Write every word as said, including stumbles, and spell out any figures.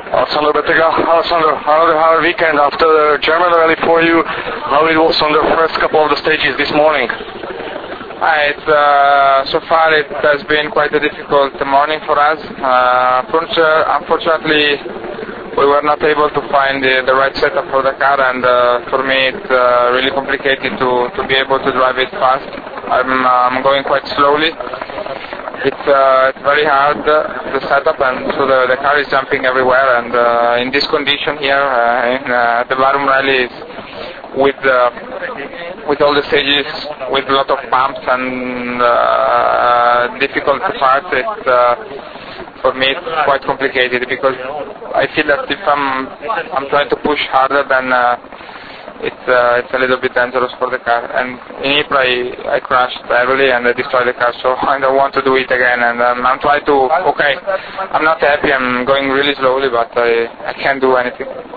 Alessandro Bettega. Alessandro, another hard weekend after the German rally for you. How it was on the first couple of the stages this morning? Uh, it's, uh, so far it has been quite a difficult morning for us. Uh, unfortunately, we were not able to find the, the right setup for the car, and uh, for me it's uh, really complicated to, to be able to drive it fast. I'm, uh, I'm going quite slowly. It's, uh, it's very hard, uh, the setup, and so the, the car is jumping everywhere, and uh, in this condition here, uh, in uh, the Barum rally, with uh, with all the stages, with a lot of bumps and uh, difficult parts, it's, uh, for me it's quite complicated, because I feel that if I'm, I'm trying to push harder, then uh, it's uh, it's a little bit dangerous for the car. And in Ypres I, I crashed heavily and I destroyed the car, so I don't want to do it again. And um, I'm trying to, okay, I'm not happy, I'm going really slowly, but I, I can't do anything.